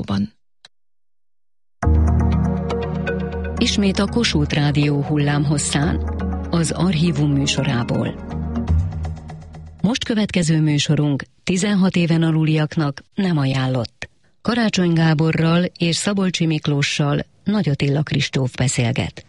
Rádióban. Ismét a Kossuth Rádió hullámhosszán, az Archívum műsorából. Most következő műsorunk 16 éven aluliaknak nem ajánlott. Karácsony Gáborral és Szabolcsi Miklóssal Nagy Attila Kristóf beszélget.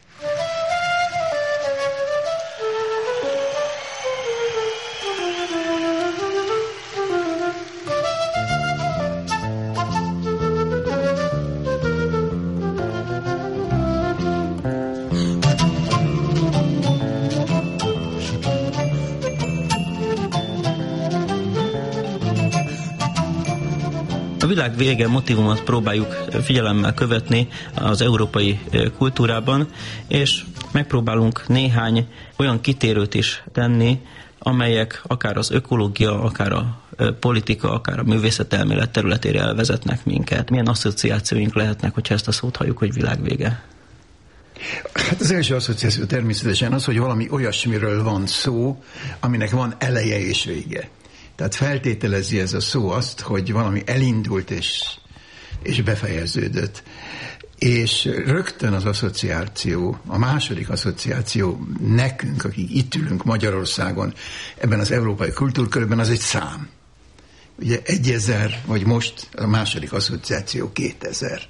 A világ vége motivumot próbáljuk figyelemmel követni az európai kultúrában, és megpróbálunk néhány olyan kitérőt is tenni, amelyek akár az ökológia, akár a politika, akár a művészetelmélet területére elvezetnek minket. Milyen asszociációink lehetnek, hogyha ezt a szót halljuk, hogy világvége? Hát az első asszociáció természetesen az, hogy valami olyasmiről van szó, aminek van eleje és vége. Tehát feltételezi ez a szó azt, hogy valami elindult és befejeződött. És rögtön az asszociáció, a második asszociáció nekünk, akik itt ülünk Magyarországon, ebben az európai kultúrkörben, az egy szám. Ugye 1000, vagy most a második asszociáció 2000.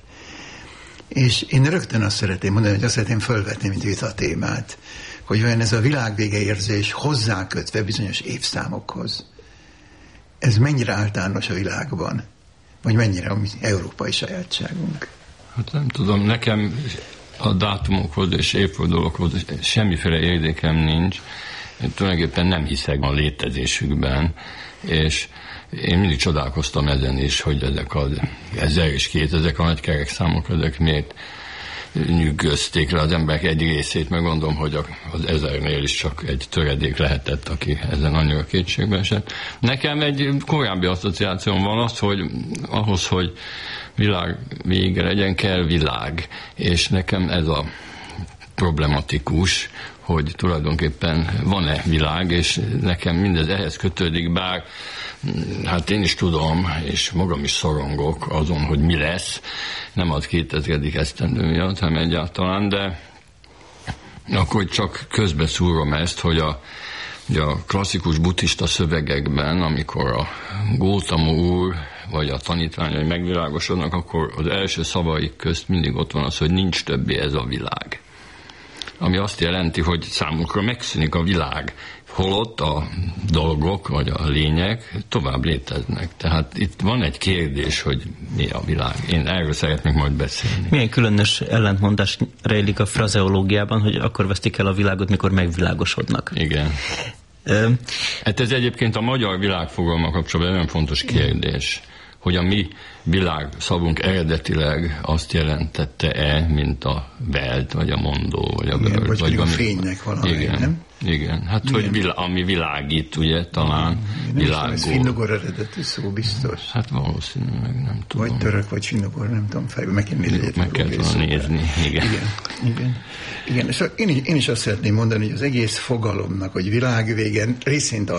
És én rögtön azt szeretném mondani, hogy azt szeretném felvetni, mint vitatémát, hogy olyan ez a világvége érzés hozzákötve bizonyos évszámokhoz. Ez mennyire általános a világban? Vagy mennyire a mi európai sajátságunk? Hát nem tudom, nekem a dátumokhoz és évfordulókhoz semmiféle érdékem nincs. Én tulajdonképpen nem hiszek a létezésükben, és én mindig csodálkoztam ezen is, hogy ezek az 1000 és 2000, a nagy kerekszámok, ezek miért nyűgözték le az emberek egy részét, meg gondolom, hogy az 1000-nél is csak egy töredék lehetett, aki ezen annyira kétségbe esett. Nekem egy korábbi asszociációm van az, hogy ahhoz, hogy világ vége legyen, kell világ, és nekem ez a problematikus, hogy tulajdonképpen van-e világ, és nekem mindez ehhez kötődik, bár hát én is tudom, és magam is szorongok azon, hogy mi lesz, nem az 2000. esztendő miatt, hanem egyáltalán, de akkor csak közbeszúrom ezt, hogy a klasszikus buddhista szövegekben, amikor a Gautama úr vagy a tanítványai megvilágosodnak, akkor az első szavaik közt mindig ott van az, hogy nincs többé ez a világ. Ami azt jelenti, hogy számunkra megszűnik a világ, holott a dolgok, vagy a lények tovább léteznek. Tehát itt van egy kérdés, hogy mi a világ. Én erről szeretnék majd beszélni. Milyen különös ellentmondás rejlik a frazeológiában, hogy akkor vesztik el a világot, mikor megvilágosodnak. Igen. Hát ez egyébként a magyar világfogalma kapcsolatban nagyon fontos kérdés, hogy a mi világszavunk eredetileg azt jelentette-e, mint a Welt, vagy a mondó, vagy a World. Vagy a fénynek valami, igen, nem? Igen, hát igen. Hogy ami világít, ugye, talán világos. Ez finnugor eredetű szó, biztos. Hát valószínűleg, nem tudom. Vagy török, vagy finnugor, nem tudom, fejben meg kell nézni. Meg kell nézni, igen. És én is azt szeretném mondani, hogy az egész fogalomnak, hogy világvégen részint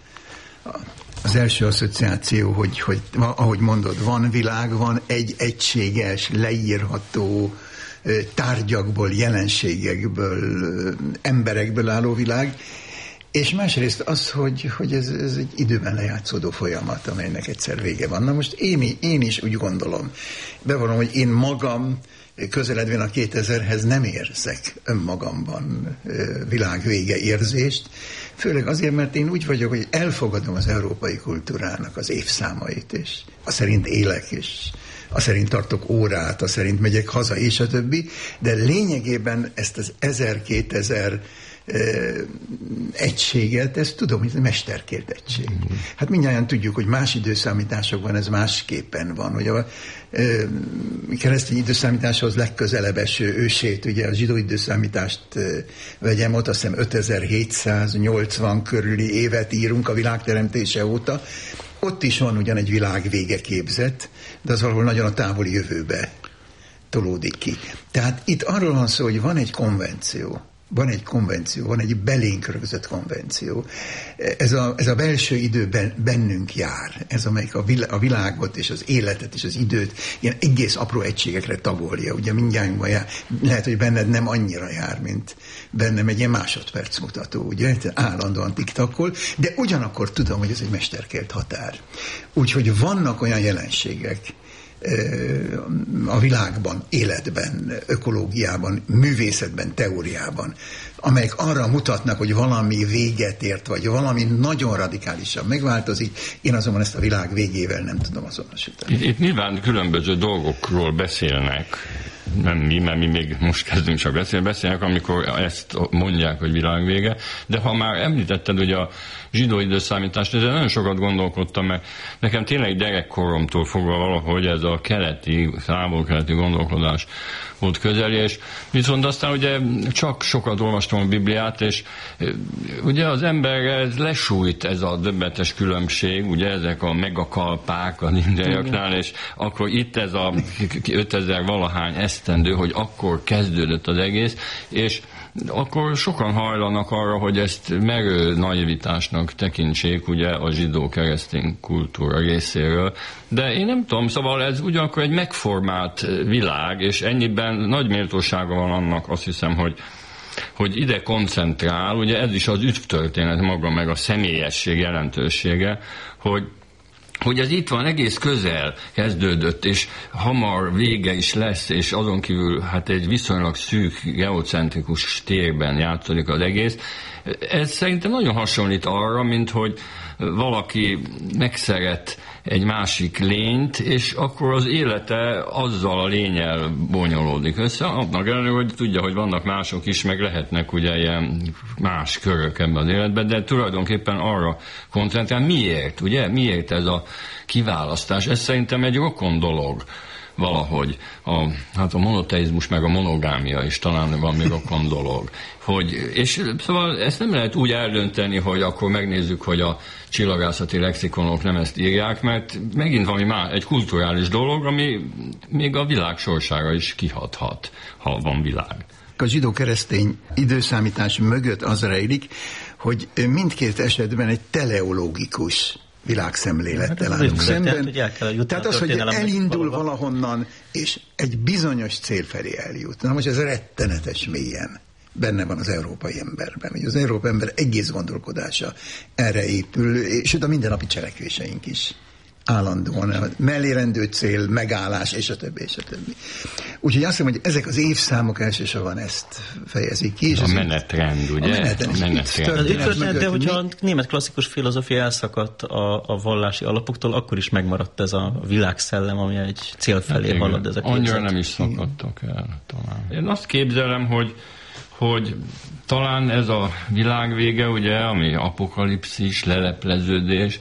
az első asszociáció, hogy ahogy mondod, van világ, van egy egységes, leírható tárgyakból, jelenségekből, emberekből álló világ, és másrészt az, hogy ez egy időben lejátszódó folyamat, amelynek egyszer vége van. Na most én is úgy gondolom, bevallom, hogy én magam közeledvén a 2000-hez nem érzek önmagamban világvége érzést, főleg azért, mert én úgy vagyok, hogy elfogadom az európai kultúrának az évszámait, és azt szerint élek, és azt szerint tartok órát, azt szerint megyek haza, és a többi, de lényegében ezt az 1000-2000 egységet, ezt tudom, hogy ez mesterkélt egység. Hát mindjárt tudjuk, hogy más időszámításokban ez másképpen van, hogy a keresztény időszámításhoz legközelebb eső ősét, ugye a zsidó időszámítást vegyem, ott azt hiszem 5780 körüli évet írunk a világ teremtése óta. Ott is van ugyan egy világvége képzet, de az valahol nagyon a távoli jövőbe tolódik ki. Tehát itt arról van szó, hogy van egy konvenció, van egy konvenció, van egy belénk rögzött konvenció. Ez a belső idő bennünk jár. Ez, amelyik a világot és az életet és az időt ilyen egész apró egységekre tagolja. Ugye mindjárt jár. Lehet, hogy benned nem annyira jár, mint bennem egy ilyen másodperc mutató, ugye? Állandóan tiktakol, de ugyanakkor tudom, hogy ez egy mesterkélt határ. Úgyhogy vannak olyan jelenségek a világban, életben, ökológiában, művészetben, teóriában, amelyek arra mutatnak, hogy valami véget ért, vagy valami nagyon radikálisan megváltozik, én azonban ezt a világ végével nem tudom azonosítani. Itt nyilván különböző dolgokról beszélnek, nem mi, mert mi még most kezdünk csak beszélnek, amikor ezt mondják, hogy világvége, de ha már említetted, hogy a zsidó időszámítást, ezzel nagyon sokat gondolkodtam, mert nekem tényleg gyerekkoromtól fogva valahogy ez a távol-keleti gondolkodás volt közeli, és viszont aztán ugye csak sokat olvastam a Bibliát, és ugye az emberre lesújt ez a döbbenetes különbség, ugye ezek a megakalpák az indiaiaknál, és akkor itt ez a 5000 valahány esztendő, hogy akkor kezdődött az egész, és akkor sokan hajlanak arra, hogy ezt merő naivitásnak tekintsék ugye a zsidó-keresztény kultúra részéről. De én nem tudom, szóval ez ugyanakkor egy megformált világ, és ennyiben nagy méltósága van annak, azt hiszem, hogy ide koncentrál, ugye ez is az üdvtörténet maga, meg a személyesség jelentősége, hogy ez itt van, egész közel kezdődött, és hamar vége is lesz, és azon kívül hát egy viszonylag szűk, geocentrikus térben játszódik az egész. Ez szerintem nagyon hasonlít arra, mint hogy valaki megszeret egy másik lényt, és akkor az élete azzal a lénnyel bonyolódik össze, annak ellenére, hogy tudja, hogy vannak mások is, meg lehetnek ugye ilyen más körök ebben az életben, de tulajdonképpen arra koncentrál. Miért? Ugye? Miért ez a kiválasztás? Ez szerintem egy rokon dolog valahogy. A monoteizmus meg a monogámia is talán valami rokon dolog. És szóval ezt nem lehet úgy eldönteni, hogy akkor megnézzük, hogy a csillagászati lexikonok nem ezt írják, mert megint valami egy kulturális dolog, ami még a világ sorsára is kihathat, ha van világ. A zsidó-keresztény időszámítás mögött az rejlik, hogy mindkét esetben egy teleológikus világszemlélettel állunk szemben. Tehát az, hogy elindul valahonnan, és egy bizonyos cél felé eljut. Na most ez rettenetes mélyen benne van az európai emberben. Hogy az európai ember egész gondolkodása erre épül, és a mindennapi cselekvéseink is állandóan mellérendő cél, megállás, és a többi, és a többi. Úgyhogy azt mondom, hogy ezek az évszámok elsősorban ezt fejezik ki. És a menetrend, ugye? A menetrend. De hogyha a német klasszikus filozófia elszakadt a vallási alapoktól, akkor is megmaradt ez a világszellem, ami egy cél felé halad. Ez a annyira nem is szakadtak el talán. Én azt képzelem, hogy talán ez a világvége, ugye, ami apokalipszis, lelepleződés,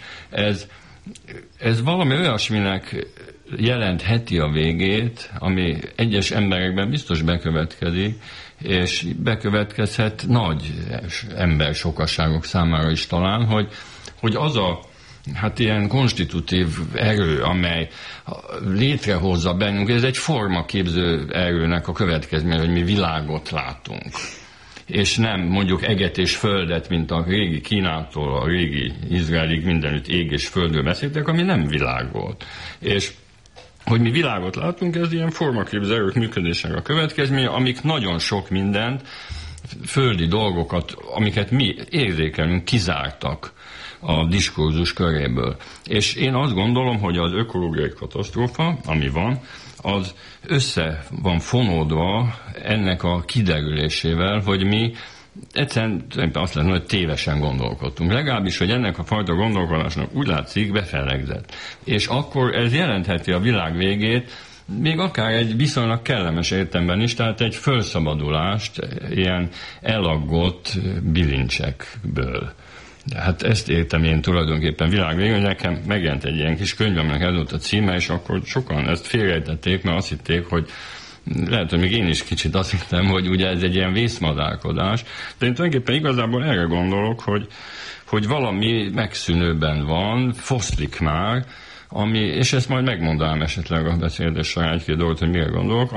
ez valami olyasminek jelentheti a végét, ami egyes emberekben biztos bekövetkezik, és bekövetkezhet nagy ember sokasságok számára is talán, hogy az a ilyen konstitutív erő, amely létrehozza bennünk, ez egy formaképző erőnek a következménye, hogy mi világot látunk. És nem mondjuk eget és földet, mint a régi Kínától, a régi Izraelig mindenütt ég és földről beszéltek, ami nem világ volt. És hogy mi világot látunk, ez ilyen formaképző erők működésének a következménye, amik nagyon sok mindent, földi dolgokat, amiket mi érzékelünk, kizártak a diskurzus köréből. És én azt gondolom, hogy az ökológiai katasztrófa, ami van, az össze van fonódva ennek a kiderülésével, hogy mi egyszerűen azt lehet, hogy tévesen gondolkodtunk. Legalábbis, hogy ennek a fajta gondolkodásnak úgy látszik befellegzett. És akkor ez jelentheti a világ végét, még akár egy viszonylag kellemes értelemben is, tehát egy felszabadulást ilyen elaggott bilincsekből. De hát ezt értem én tulajdonképpen világvégén, hogy nekem megjelent egy ilyen kis könyv, aminek ez volt a címe, és akkor sokan ezt félrejtették, mert azt hitték, hogy lehet, hogy még én is kicsit azt hittem, hogy ugye ez egy ilyen vészmadárkodás, de én tulajdonképpen igazából erre gondolok, hogy valami megszűnőben van, foszlik már, és ezt majd megmondanám esetleg a beszélgetés során egy-két dolgot, hogy mire gondolok,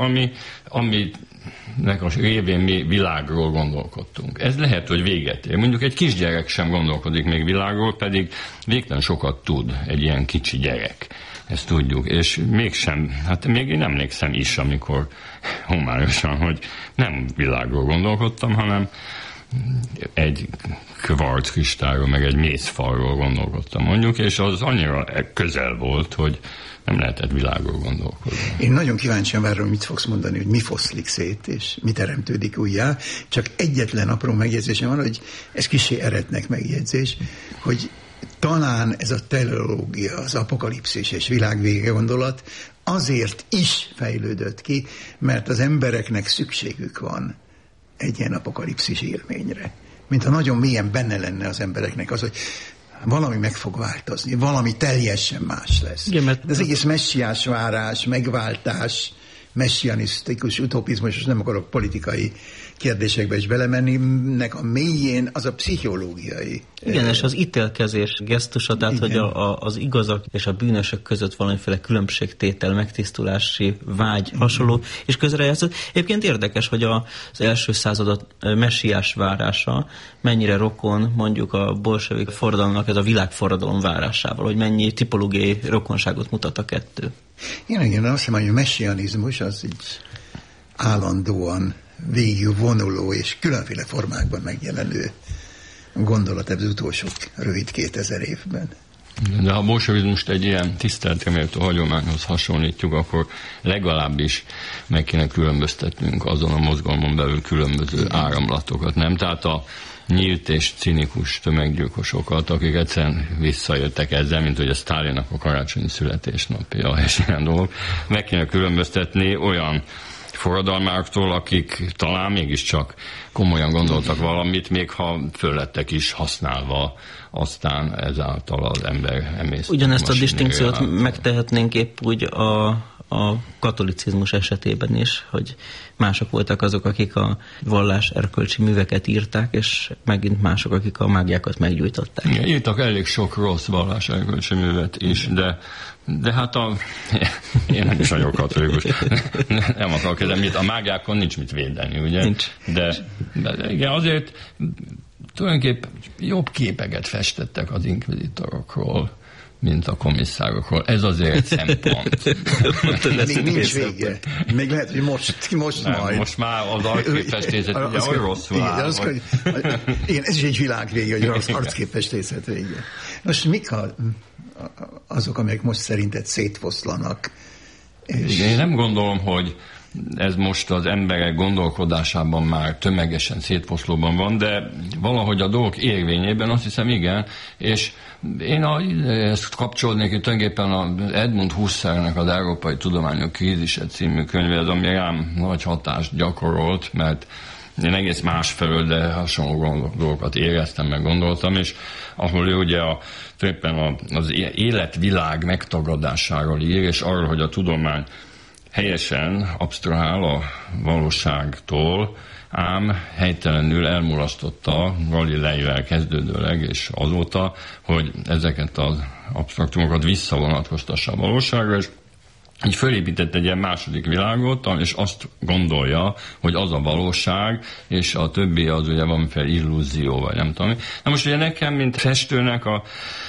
aminek a révén mi világról gondolkodtunk. Ez lehet, hogy véget ér. Mondjuk egy kisgyerek sem gondolkodik még világról, pedig végtelen sokat tud egy ilyen kicsi gyerek. Ezt tudjuk, és mégsem, hát még én emlékszem is, amikor homályosan, hogy nem világról gondolkodtam, hanem egy kvarc kristályról, meg egy mészfalról gondolkodtam mondjuk, és az annyira közel volt, hogy nem lehetett világról gondolkodni. Én nagyon kíváncsian várom, mit fogsz mondani, hogy mi foszlik szét, és mi teremtődik újjá. Csak egyetlen apró megjegyzésem van, hogy ez kissé eretnek megjegyzés, hogy talán ez a teleológia, az apokalipszis és világvége gondolat azért is fejlődött ki, mert az embereknek szükségük van egy ilyen apokalipszis élményre. Mintha nagyon mélyen benne lenne az embereknek az, hogy valami meg fog változni, valami teljesen más lesz. Igen, mert az egész messiás várás, megváltás, messianisztikus utopizmus, és nem akarok politikai kérdésekbe is belemenni, nek a mélyén az a pszichológiai. Igen, és az ítélkezés gesztusa, tehát hogy az igazak és a bűnösök között valamiféle különbségtétel, megtisztulási vágy hasonló, és közrejátszott. Egyébként érdekes, hogy az első század messiás várása mennyire rokon mondjuk a bolsevik forradalomnak ez a világforradalom várásával, hogy mennyi tipológiai rokonságot mutat a kettő. Igen, azt hiszem, hogy a messianizmus az így állandóan végigvonuló és különféle formákban megjelenő gondolat az utolsó rövid 2000 évben. De ha a bolsevizmust egy ilyen tiszteletreméltó hagyományhoz hasonlítjuk, akkor legalábbis meg kéne különböztetnünk azon a mozgalmon belül különböző áramlatokat, nem? Tehát a nyílt és cinikus tömeggyilkosokat, akik egyszerűen visszajöttek ezzel, mint hogy a Sztálinnak a karácsonyi születésnapja, és ilyen dolgok. Meg kéne különböztetni olyan forradalmáktól, akik talán mégiscsak komolyan gondoltak valamit, még ha föllettek is használva aztán ezáltal az ember emésztő. Ugyanezt a distinkciót megtehetnénk épp úgy a katolicizmus esetében is, hogy mások voltak azok, akik a vallás erkölcsi műveket írták, és megint mások, akik a mágiákat meggyújtották. Igen, írtak elég sok rossz vallás erkölcsi művet is, de hát én nem is vagyok katolikus. Nem akarok ezen, a mágiákon nincs mit védeni, ugye? Nincs. De igen, azért tulajdonképpen jobb képeket festettek az inkvizitorokról, mint a komisszárokról. Ez azért szempont. Még nincs vége. Még lehet, hogy most nem, majd. Most már az arcképfestészet ugye olyan rosszul áll. Igen, ez is egy világvége, hogy az arcképfestészet vége. Most mik azok, amelyek most szerinted szétfoszlanak? Igen, én nem gondolom, hogy ez most az emberek gondolkodásában már tömegesen szétfoszlóban van, de valahogy a dolgok érvényében azt hiszem igen, és én ezt kapcsolnék itt tulajdonképpen az Edmund Husserlnek az Európai Tudományok Krízise című könyve, az, ami rám nagy hatást gyakorolt, mert én egész másfelől, de hasonló dolgokat éreztem, meg gondoltam, és ahol ő ugye tulajdonképpen az életvilág megtagadásáról ír, és arról, hogy a tudomány helyesen absztrahál a valóságtól, ám helytelenül elmulasztotta Galileivel kezdődőleg, és azóta, hogy ezeket az absztraktumokat visszavonatkoztassa a valóságra, és így fölépített egy ilyen második világot, és azt gondolja, hogy az a valóság, és a többi az ugye valamiféle illúzió, vagy nem tudom. Na most ugye nekem, mint festőnek a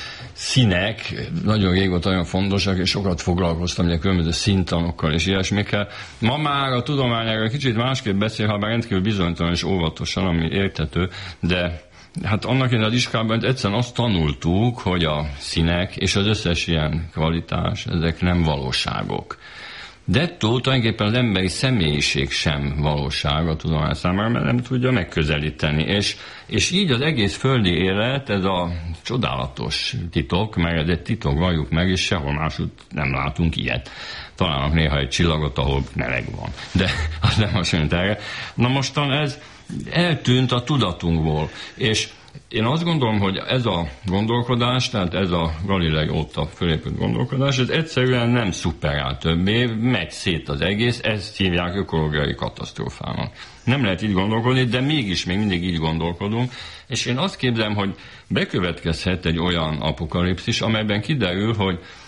színek nagyon régóta olyan fontosak, és sokat foglalkoztam ugye különböző színtanokkal és ilyesmikkel. Ma már a tudományáról kicsit másképp beszél, ha bár rendkívül bizonytalan és óvatosan, ami érthető, de hát annak én az iskolában egyszerűen azt tanultuk, hogy a színek és az összes ilyen kvalitás, ezek nem valóságok. De ettől tulajdonképpen az emberi személyiség sem valóság a tudomány számára, mert nem tudja megközelíteni. És így az egész földi élet, ez a csodálatos titok, mert ez egy titok, valljuk meg, és sehol máshogy nem látunk ilyet. Találnak néha egy csillagot, ahol meleg van, de az nem hasonlít erre. Na mostan ez eltűnt a tudatunkból, és én azt gondolom, hogy ez a gondolkodás, tehát ez a Galilei óta fölépült gondolkodás, ez egyszerűen nem szuperál többé, megy szét az egész, ezt hívják ökológiai katasztrófának. Nem lehet így gondolkodni, de mégis még mindig így gondolkodunk, és én azt képzelem, hogy bekövetkezhet egy olyan apokalipszis, amelyben kiderül, hogy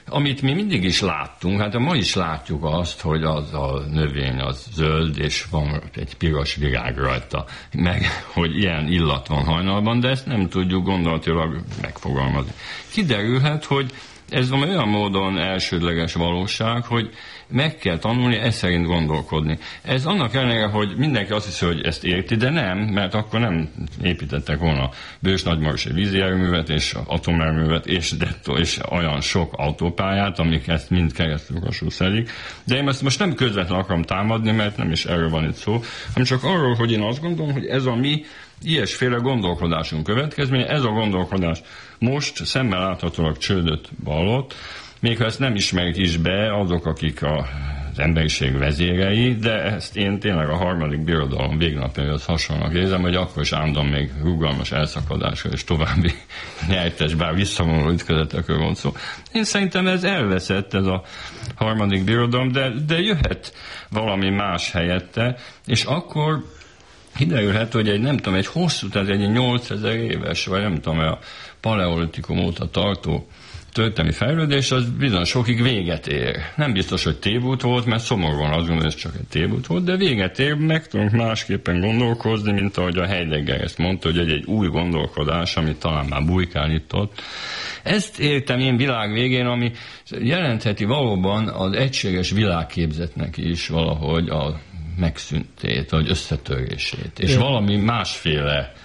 amit mi mindig is láttunk, hát ma is látjuk azt, hogy az a növény az zöld, és van egy piros virág rajta, meg hogy ilyen illat van hajnalban, de ezt nem tudjuk gondolatilag megfogalmazni. Kiderülhet, hogy ez van olyan módon elsődleges valóság, hogy meg kell tanulni ezt szerint gondolkodni. Ez annak ellenére, hogy mindenki azt hiszi, hogy ezt érti, de nem, mert akkor nem építettek volna Bős Nagymarosi vízi erőművet és atomerőművet és olyan sok autópályát, amik ezt mind keresztül szedik. De én ezt most nem közvetlenül akarom támadni, mert nem is erről van itt szó, hanem csak arról, hogy én azt gondolom, hogy ez a mi ilyesféle gondolkodásunk következménye, ez a gondolkodás most szemmel láthatólag csődöt vallott, még ha ezt nem ismerik is be azok, akik az emberiség vezérei, de ezt én tényleg a harmadik birodalom végnapjához hasonlóan érzem, hogy akkor is állandóan még rugalmas elszakadásra és további nyertes, bár visszavonuló ütközetekről van szó. Én szerintem ez elveszett, ez a harmadik birodalom, de jöhet valami más helyette, és akkor kiderülhet, hogy egy hosszú, tehát egy 8000 éves, vagy nem tudom, a paleolitikum óta tartó történelmi fejlődés, az bizony sokig véget ér. Nem biztos, hogy tévút volt, mert szomorúan azt gondolom, hogy ez csak egy tévút volt, de véget ér, meg tudunk másképpen gondolkozni, mint ahogy a Heidegger ezt mondta, hogy egy új gondolkodás, amit talán már bujkál itt ott. Ezt értem én világ végén, ami jelentheti valóban az egységes világképzetnek is valahogy a megszüntét, vagy összetörését, és valami másféle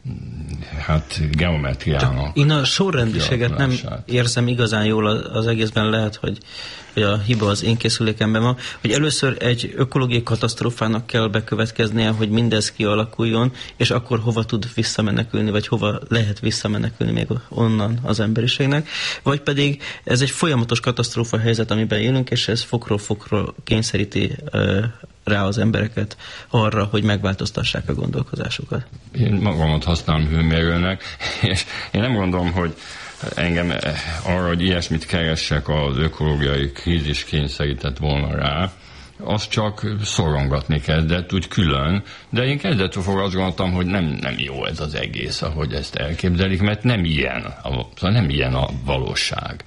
geometriának. Én a sorrendiséget nem érzem igazán jól az egészben, lehet, hogy a hiba az én készülékemben van, hogy először egy ökológiai katasztrófának kell bekövetkeznie, hogy mindez kialakuljon, és akkor hova tud visszamenekülni, vagy hova lehet visszamenekülni még onnan az emberiségnek, vagy pedig ez egy folyamatos katasztrófa helyzet, amiben élünk, és ez fokról fokról kényszeríti rá az embereket arra, hogy megváltoztassák a gondolkozásukat. Én magamat használom hőmérőnek, és én nem gondolom, hogy engem arra, hogy ilyesmit keressek, az ökológiai krízis kényszerített volna rá, azt csak szorongatni kezdett, úgy külön, de én kezdettől fogva azt gondoltam, hogy nem jó ez az egész, ahogy ezt elképzelik, mert nem ilyen a valóság.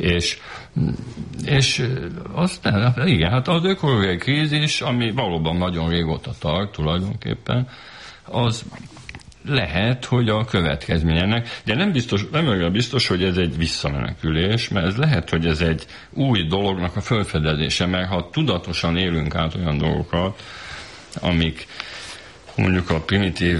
És aztán, igen, hát az ökológiai krízis, ami valóban nagyon régóta tart tulajdonképpen, az lehet, hogy a következmény ennek, de nem biztos, hogy ez egy visszamenekülés, mert ez lehet, hogy ez egy új dolognak a felfedezése, mert ha tudatosan élünk át olyan dolgokat, amik mondjuk a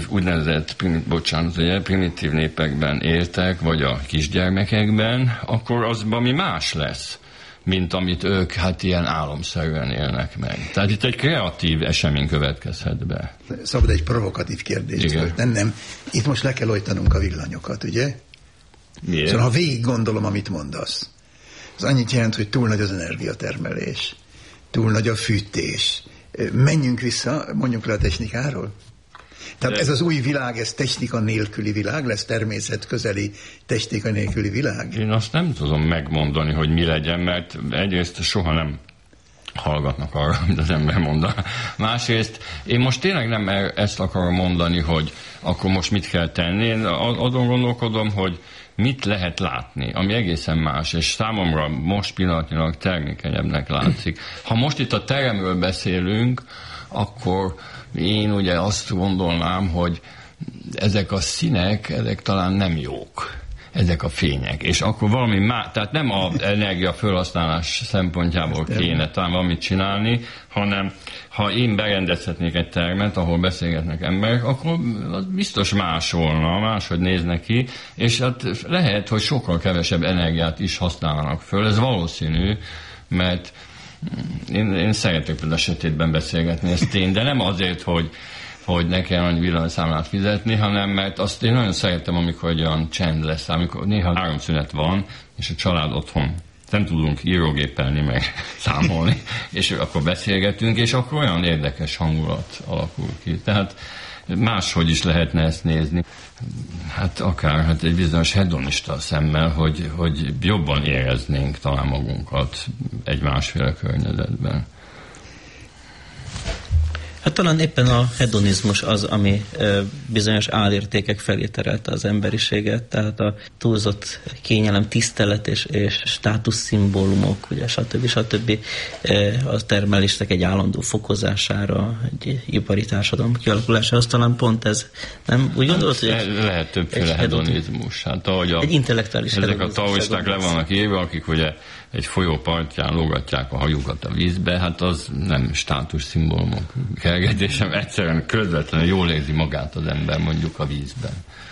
primitív népekben éltek, vagy a kisgyermekekben, akkor az valami más lesz, mint amit ők ilyen álomszerűen élnek meg. Tehát itt egy kreatív esemény következhet be. Szabad egy provokatív kérdést. Nem. Itt most le kell ojtanunk a villanyokat, ugye? Miért? Szóval ha végig gondolom, amit mondasz, az annyit jelent, hogy túl nagy az energiatermelés, túl nagy a fűtés. Menjünk vissza, mondjuk le a technikáról. Tehát ez az új világ, ez technika nélküli világ lesz, természetközeli technika nélküli világ? Én azt nem tudom megmondani, hogy mi legyen, mert egyrészt soha nem hallgatnak arra, amit az ember mondaná. Másrészt én most tényleg nem ezt akarom mondani, hogy akkor most mit kell tenni. Én azon gondolkodom, hogy mit lehet látni, ami egészen más, és számomra most pillanatnyilag termékenyebbnek látszik. Ha most itt a teremről beszélünk, akkor én ugye azt gondolnám, hogy ezek a színek, ezek talán nem jók, ezek a fények, és akkor valami más, tehát nem az energia felhasználás szempontjából kéne talán valamit csinálni, hanem ha én berendezhetnék egy termet, ahol beszélgetnek emberek, akkor az biztos másolna, máshogy néznek ki, és hát lehet, hogy sokkal kevesebb energiát is használnak föl, ez valószínű, mert én szeretek például a sötétben beszélgetni, ez tény, de nem azért, hogy ne kell annyi villanyszámlát fizetni, hanem mert azt én nagyon szeretem, amikor olyan csend lesz, amikor néha áramszünet van, és a család otthon nem tudunk írógéppelni, meg számolni, és akkor beszélgetünk, és akkor olyan érdekes hangulat alakul ki. Tehát máshogy is lehetne ezt nézni. Hát akár egy bizonyos hedonista szemmel, hogy jobban éreznénk talán magunkat egy másféle környezetben. Hát talán éppen a hedonizmus az, ami bizonyos álértékek felé terelte az emberiséget, tehát a túlzott kényelem, tisztelet és státuszszimbólumok, ugye stb. A termelésnek egy állandó fokozására, egy ipari társadalom kialakulásához talán pont ez. Nem úgy gondolod, hogy lehet többféle hedonizmus. Hát ahogy egy intellektuális ezek a taoisták le vannak írva, akik ugye egy folyó partján lógatják a hajukat a vízbe, hát az nem státuszszimbólumok kergetésem, egyszerűen közvetlenül jól érzi magát az ember mondjuk a vízben.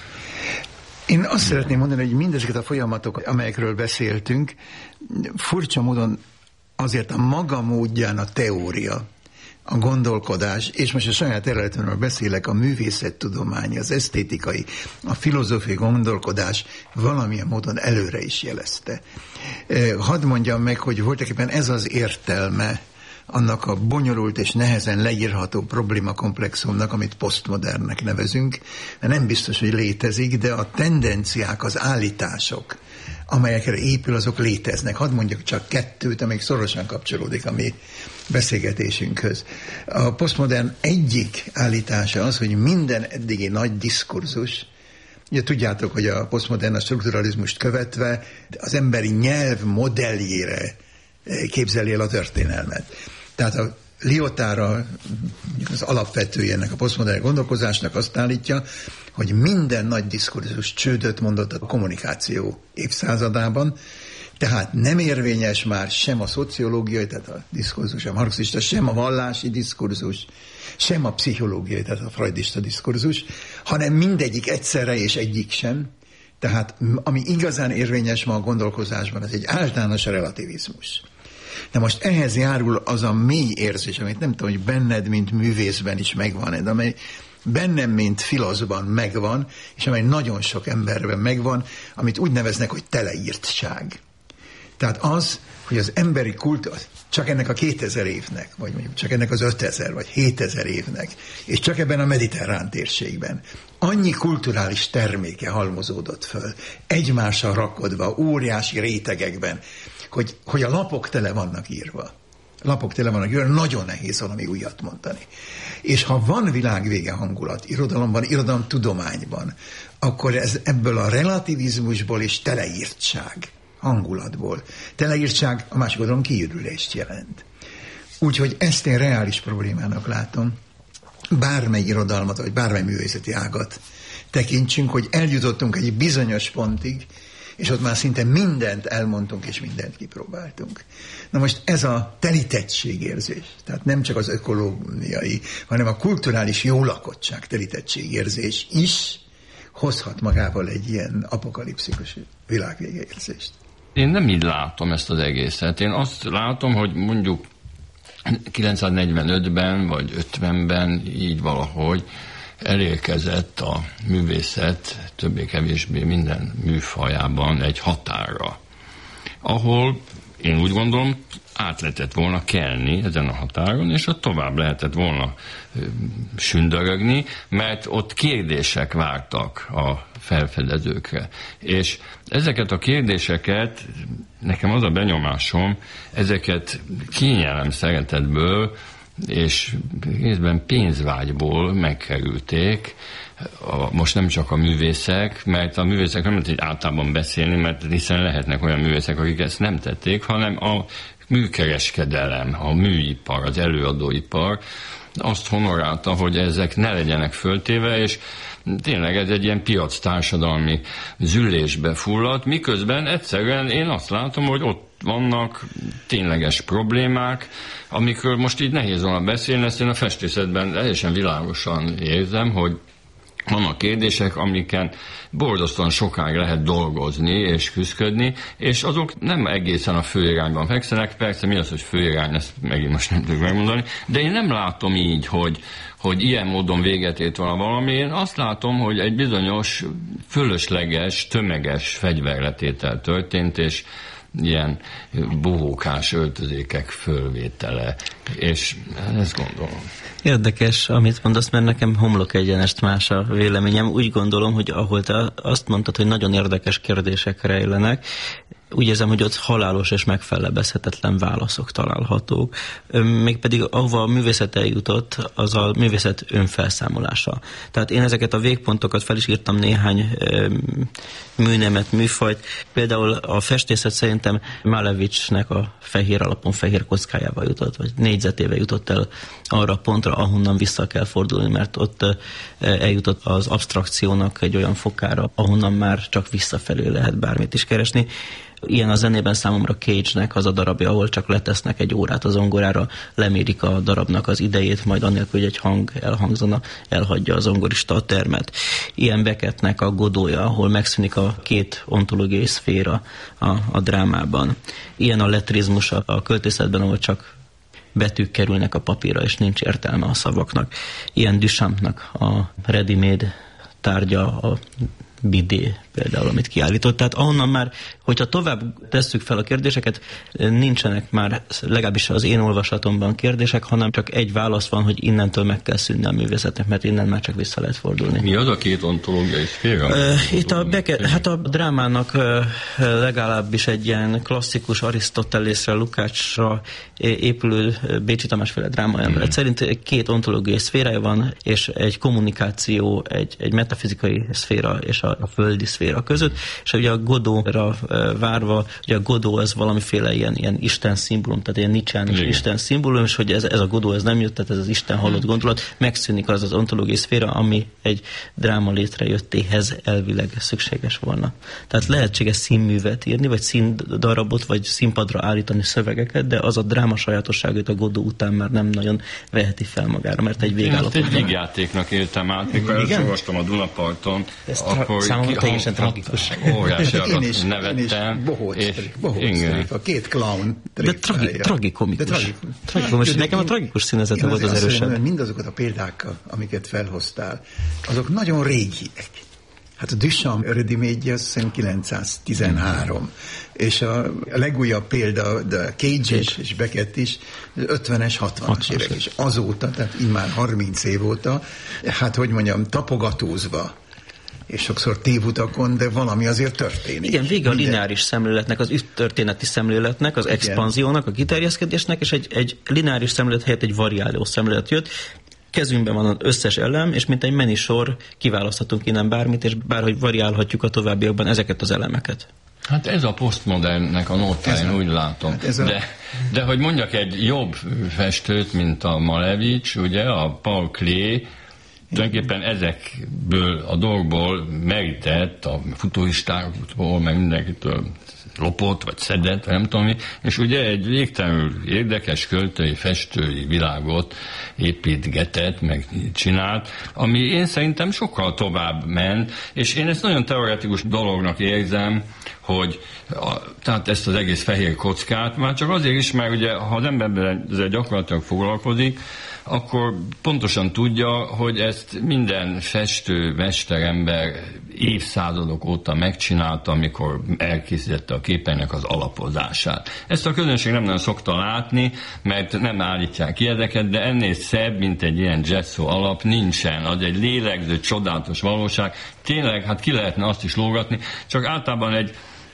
Én azt szeretném mondani, hogy mindezeket a folyamatokat, amelyekről beszéltünk, furcsa módon azért a maga módján a teória, a gondolkodás, és most a saját területemről beszélek, a művészettudomány, az esztétikai, a filozófiai gondolkodás valamilyen módon előre is jelezte. Hadd mondjam meg, hogy voltaképpen ez az értelme annak a bonyolult és nehezen leírható problémakomplexumnak, amit posztmodernnek nevezünk, nem biztos, hogy létezik, de a tendenciák, az állítások, amelyekre épül, azok léteznek. Hadd mondjuk csak kettőt, amelyik szorosan kapcsolódik a mi beszélgetésünkhöz. A posztmodern egyik állítása az, hogy minden eddigi nagy diskurzus, ugye tudjátok, hogy a posztmodern a strukturalizmust követve az emberi nyelv modelljére képzeli el a történelmet. Tehát a Lyotard, az alapvetője ennek a posztmodern gondolkozásnak azt állítja, hogy minden nagy diskurzus csődöt mondott a kommunikáció évszázadában, tehát nem érvényes már sem a szociológiai, tehát a diskurzus, a marxista, sem a vallási diskurzus, sem a pszichológiai, tehát a freudista diskurzus, hanem mindegyik egyszerre és egyik sem. Tehát ami igazán érvényes ma a gondolkozásban, az egy általános relativizmus. De most ehhez járul az a mély érzés, amit nem tudom, hogy benned, mint művészben is megvan, de amely bennem, mint filozban megvan, és amely nagyon sok emberben megvan, amit úgy neveznek, hogy teleírtság. Tehát az, hogy az emberi kultúra, csak ennek a 2000 évnek, vagy mondjuk csak ennek az 5000 vagy 7000 évnek, és csak ebben a mediterrán térségben annyi kulturális terméke halmozódott föl, egymással rakodva, óriási rétegekben, hogy a lapok tele vannak írva. Nagyon nehéz valami újat mondani. És ha van világvége hangulat, irodalomban, irodalomtudományban, akkor ez ebből a relativizmusból és teleírtság hangulatból. Teleírtság a másik oldalon kiürülést jelent. Úgyhogy ezt én reális problémának látom. Bármely irodalmat, vagy bármely művészeti ágat tekintsünk, hogy eljutottunk egy bizonyos pontig, és ott már szinte mindent elmondtunk, és mindent kipróbáltunk. Na most ez a telítettségérzés, tehát nem csak az ökológiai, hanem a kulturális jólakottság telítettségérzés is hozhat magával egy ilyen apokalipszikus világvégeérzést. Én nem így látom ezt az egészet. Én azt látom, hogy mondjuk 945-ben vagy 50-ben így valahogy elérkezett a művészet többé-kevésbé minden műfajában egy határra, ahol én úgy gondolom át lehetett volna kelni ezen a határon, és ott tovább lehetett volna sündörögni, mert ott kérdések vártak a felfedezőkre. És ezeket a kérdéseket, nekem az a benyomásom, ezeket kényelem szeretetből és részben pénzvágyból megkerülték, most nem csak a művészek, mert a művészek nem lehet így általában beszélni, mert hiszen lehetnek olyan művészek, akik ezt nem tették, hanem a műkereskedelem, a műipar, az előadóipar azt honorálta, hogy ezek ne legyenek föltéve, és tényleg ez egy ilyen piac társadalmi züllésbe fulladt, miközben egyszerűen én azt látom, hogy ott vannak tényleges problémák, amikről most így nehéz volna beszélni, ezt én a festészetben teljesen világosan érzem, hogy vannak kérdések, amiken borzasztóan sokáig lehet dolgozni és küzdködni, és azok nem egészen a főirányban fekszenek. Persze mi az, hogy főirány, ezt megint most nem tudjuk megmondani, de én nem látom így, hogy ilyen módon véget ért volna valami. Én azt látom, hogy egy bizonyos fölösleges, tömeges fegyverletétel történt, és ilyen bohókás öltözékek fölvétele, és ezt gondolom. Érdekes, amit mondasz, mert nekem homlok egyenest más a véleményem. Úgy gondolom, hogy ahol te azt mondtad, hogy nagyon érdekes kérdések rejlenek, úgy érzem, hogy ott halálos és megfelebezhetetlen válaszok találhatók. Mégpedig ahova a művészet eljutott, az a művészet önfelszámolása. Tehát én ezeket a végpontokat fel is írtam néhány műnemet, műfajt. Például a festészet szerintem Malevicsnek a fehér alapon fehér kockájával jutott, vagy négyzetével jutott el arra a pontra, ahonnan vissza kell fordulni, mert ott eljutott az abstrakciónak egy olyan fokára, ahonnan már csak visszafelé lehet bármit is keresni. Ilyen a zenében számomra Cage-nek az a darabja, ahol csak letesznek egy órát a zongorára, lemérik a darabnak az idejét, majd annélkül, hogy egy hang elhangzana, elhagyja a zongorista a termet. Ilyen Beckettnek a Godója, ahol megszűnik a két ontológiai szféra a drámában. Ilyen a letrizmus a költészetben, ahol csak betűk kerülnek a papírra, és nincs értelme a szavaknak. Ilyen Duchampnak a ready-made tárgya, a bidé például, amit kiállított. Tehát ahonnan már, hogyha tovább tesszük fel a kérdéseket, nincsenek már, legalábbis az én olvasatomban kérdések, hanem csak egy válasz van, hogy innentől meg kell szűnni a művészetnek, mert innen már csak vissza lehet fordulni. Mi az a két ontológiai szféra? Itt a drámának legalábbis egy ilyen klasszikus Arisztotelészre, Lukácsra épülő Bécsi Tamásféle drámaember. Szerint két ontológiai szférája van, és egy kommunikáció, egy metafizikai szféra és a földi szféra között, és ugye a Godóra várva, ugye a Godó az valamiféle ilyen Isten szimbólum, tehát ilyen Nietzscheánis Isten szimbólum, és hogy ez a Godó ez nem jött, tehát ez az Isten halott gondolat, megszűnik az ontológiai szféra, ami egy dráma létrejöttéhez elvileg szükséges volna. Tehát lehetséges színművet írni, vagy színdarabot, vagy színpadra állítani szövegeket, de az a dráma sajátosságát a Godó után már nem nagyon veheti fel magára, mert egy végállapot. Én ezt egy vígjátéknak éltem át, mikor olvastam a Dunaparton, akkor teljesen tragikus. Óriásiakat nevettem. Bohóc, a két clown. De tragikomikus. Tragikus. Nekem a tragikus színezete volt az erősebb. Mindazokat a példákkal, amiket felhoztál, azok nagyon régiek. Hát a Duchamp ready-made-je azt hiszem 913. És a legújabb példa, de Cage és Beckett is 50-es, 60-as évek. És azóta, tehát immár 30 év óta, hát hogy mondjam, tapogatózva, és sokszor tévutakon, de valami azért történik. Igen, vége a lineáris szemléletnek, az történeti szemléletnek, az expanziónak, a kiterjeszkedésnek, és egy lineáris szemlélet helyett egy variáló szemlélet jött. Kezünkben van az összes elem, és mint egy menisor kiválaszthatunk innen bármit, és bárhogy variálhatjuk a továbbiakban ezeket az elemeket. Hát ez a posztmodernnek a nótája, úgy látom. Hát de hogy mondjak egy jobb festőt, mint a Malevics, ugye, a Paul Klee, tulajdonképpen ezekből a dolgokból merített, a futuristákból, meg mindenkitől lopott, vagy szedett, vagy nem tudom mi, és ugye egy végtelenül érdekes költői, festői világot építgetett, meg csinált, ami én szerintem sokkal tovább ment, és én ezt nagyon teoretikus dolognak érzem, hogy tehát ezt az egész fehér kockát, már csak azért is, mert ugye, ha az ember ezzel gyakorlatilag foglalkozik, akkor pontosan tudja, hogy ezt minden festő, mesterember évszázadok óta megcsinálta, amikor elkészítette a képeinek az alapozását. Ezt a közönség nem nagyon szokta látni, mert nem állítják ki ezeket, de ennél szebb, mint egy ilyen gesso alap nincsen. Az egy lélegző, csodálatos valóság. Tényleg, hát ki lehetne azt is lógatni, csak általában egy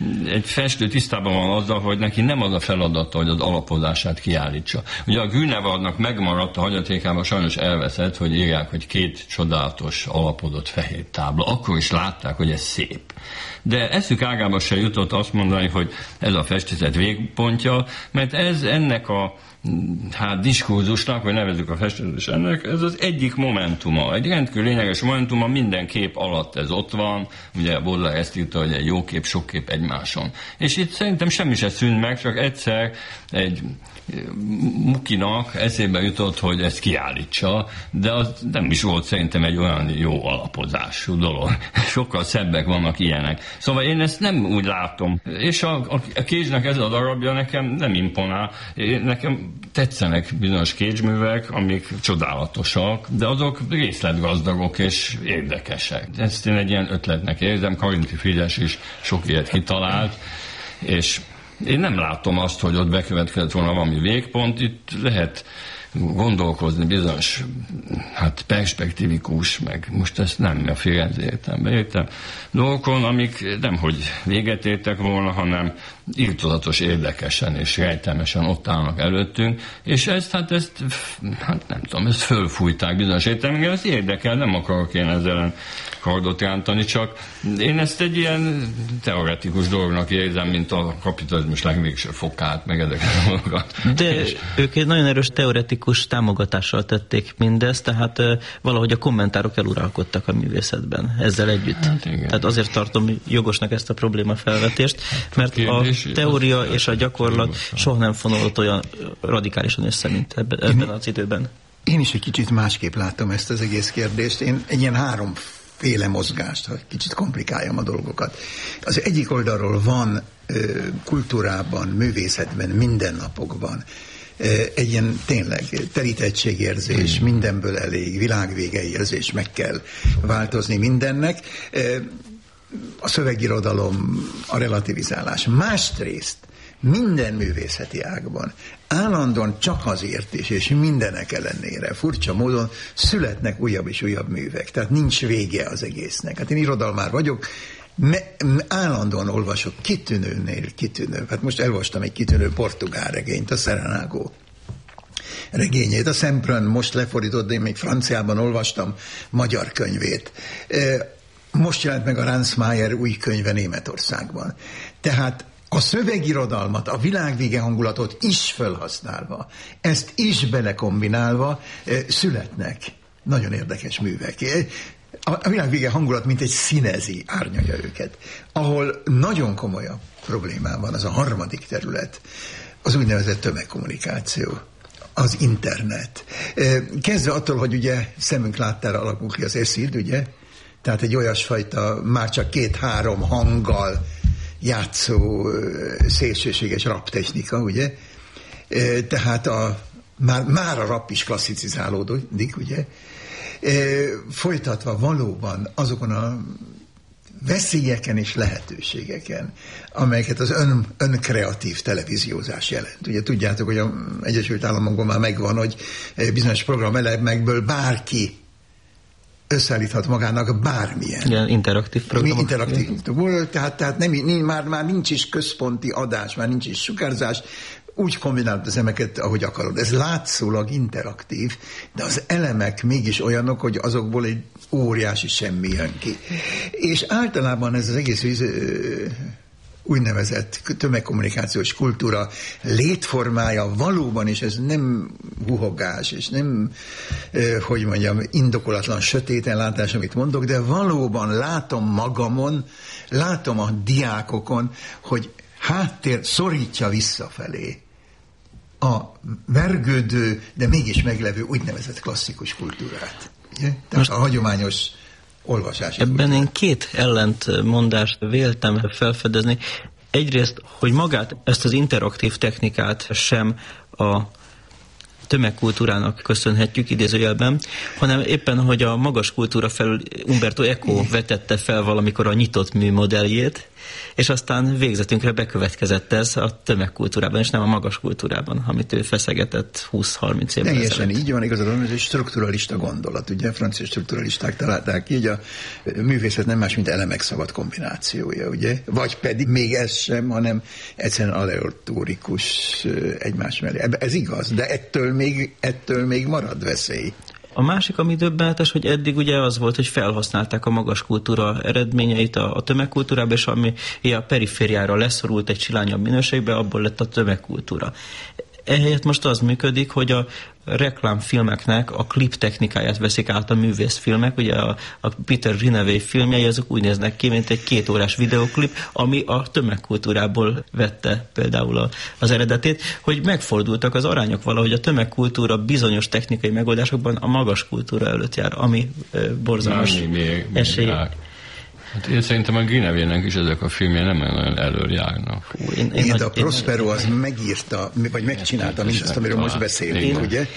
festő tisztában van azzal, hogy neki nem az a feladata, hogy az alapozását kiállítsa. Ugye a Grünewaldnak megmaradt a hagyatékában, sajnos elveszett, hogy írják, hogy két csodálatos alapodott fehér tábla. Akkor is látták, hogy ez szép. De eszük ágába se jutott azt mondani, hogy ez a festészet végpontja, mert ez ennek a diskurzusnak, vagy nevezzük a festőzés ennek, ez az egyik momentuma, egy rendkívül lényeges momentuma, minden kép alatt ez ott van, ugye Baudelaire ezt írta, hogy egy jó kép, sok kép egymáson. És itt szerintem semmi se szűnt meg, csak egyszer egy Mukinak eszébe jutott, hogy ezt kiállítsa, de az nem is volt szerintem egy olyan jó alapozású dolog. Sokkal szebbek vannak ilyenek. Szóval én ezt nem úgy látom. És a Cage-nek ez a darabja nekem nem imponál. Nekem tetszenek bizonyos Cage-művek, amik csodálatosak, de azok részletgazdagok és érdekesek. Ezt én egy ilyen ötletnek érzem. Karinti Frigyes is sok ilyet kitalált, és én nem látom azt, hogy ott bekövetkezett volna valami végpont. Itt lehet gondolkozni bizonyos perspektívikus, meg most ezt nem a félreértő értelemben értem, dolgokon, amik nemhogy véget értek volna, hanem irtózatos érdekesen és rejtelmesen ott állnak előttünk, és ezt nem tudom, ezt fölfújták bizonyos értelemben, ez érdekel, nem akarok én ezzel kardot rántani, csak én ezt egy ilyen teoretikus dolognak érzem, mint a kapitalizmus legvégső fokát, meg ezeket a dolgokat. De ők egy nagyon erős teoretikus támogatással tették mindezt, tehát valahogy a kommentárok eluralkodtak a művészetben ezzel együtt. Hát tehát azért tartom jogosnak ezt a probléma felvetést, mert a teória és a gyakorlat soha nem fonódott olyan radikálisan össze, mint ebben az időben. Én is egy kicsit másképp látom ezt az egész kérdést. Én egy ilyen háromféle mozgást, ha kicsit komplikáljam a dolgokat. Az egyik oldalról van kultúrában, művészetben, mindennapokban egy ilyen tényleg terítettségérzés, mindenből elég, világvége érzés, meg kell változni mindennek. A szövegirodalom, a relativizálás. Másrészt minden művészeti ágban állandóan csak azért is, és mindenek ellenére furcsa módon születnek újabb és újabb művek. Tehát nincs vége az egésznek. Hát én irodalmár vagyok, állandóan olvasok kitűnőnél kitűnő. Hát most elolvastam egy kitűnő portugál regényt, a Saramago regényét. A Semprún most lefordított, de én még franciában olvastam magyar könyvét. Most jelent meg a Ransmayr új könyve Németországban. Tehát a szövegirodalmat, a világvége hangulatot is felhasználva, ezt is belekombinálva születnek nagyon érdekes művek. A világvége hangulat mint egy színezi, árnyalja őket. Ahol nagyon komolyabb problémám van, az a harmadik terület, az úgynevezett tömegkommunikáció, az internet. Kezdve attól, hogy ugye szemünk láttára alakul ki az eszid, ugye? Tehát egy olyasfajta, már csak 2-3 hanggal játszó szélsőséges raptechnika, ugye? Tehát már a rap is klasszicizálódik, ugye? Folytatva valóban azokon a veszélyeken és lehetőségeken, amelyeket az önkreatív televíziózás jelent. Ugye tudjátok, hogy az Egyesült Államokban már megvan, hogy bizonyos programelemekből bárki összeállíthat magának bármilyen. Igen, interaktív programok. Interaktív. Tehát már nincs is központi adás, már nincs is sugárzás, úgy kombinálod az elemeket, ahogy akarod. Ez látszólag interaktív, de az elemek mégis olyanok, hogy azokból egy óriási semmi jön ki. És általában ez az egész úgynevezett tömegkommunikációs kultúra létformája valóban, és ez nem huhogás, és nem, hogy mondjam, indokolatlan sötétenlátás, amit mondok, de valóban látom magamon, látom a diákokon, hogy háttér szorítja visszafelé a vergődő, de mégis meglevő úgynevezett klasszikus kultúrát. Tehát a hagyományos olvasási ebben kultúrát. Én 2 ellentmondást véltem felfedezni. Egyrészt, hogy magát ezt az interaktív technikát sem a tömegkultúrának köszönhetjük idézőjelben, hanem éppen, hogy a magas kultúra felül Umberto Eco vetette fel valamikor a nyitott mű modelljét, és aztán végzetünkre bekövetkezett ez a tömegkultúrában, és nem a magas kultúrában, amit ő feszegetett 20-30 évvel teljesen így van, igazad, ez egy strukturalista gondolat, ugye, francia strukturalisták találták ki, hogy a művészet nem más, mint elemek szabad kombinációja, ugye, vagy pedig még ez sem, hanem egyszerűen aleatórikus egymás mellé. Ez igaz, de ettől még marad veszély. A másik, ami döbbenetes, hogy eddig ugye az volt, hogy felhasználták a magas kultúra eredményeit a tömegkultúrába, és ami a perifériára leszorult egy silányabb minőségbe, abból lett a tömegkultúra. Ehelyett most az működik, hogy a reklámfilmeknek a klip technikáját veszik át a művészfilmek. Ugye a Peter Greenaway filmjei azok úgy néznek ki, mint egy 2 órás videoklip, ami a tömegkultúrából vette például az eredetét, hogy megfordultak az arányok valahogy a tömegkultúra bizonyos technikai megoldásokban a magas kultúra előtt jár, ami borzalmas esély. Hát én szerintem a Greenaway-nek is ezek a filmje nem olyan előjárnak. Igen, de a Prospero az megírta, vagy megcsinálta mindazt, amiről most beszélünk, ugye?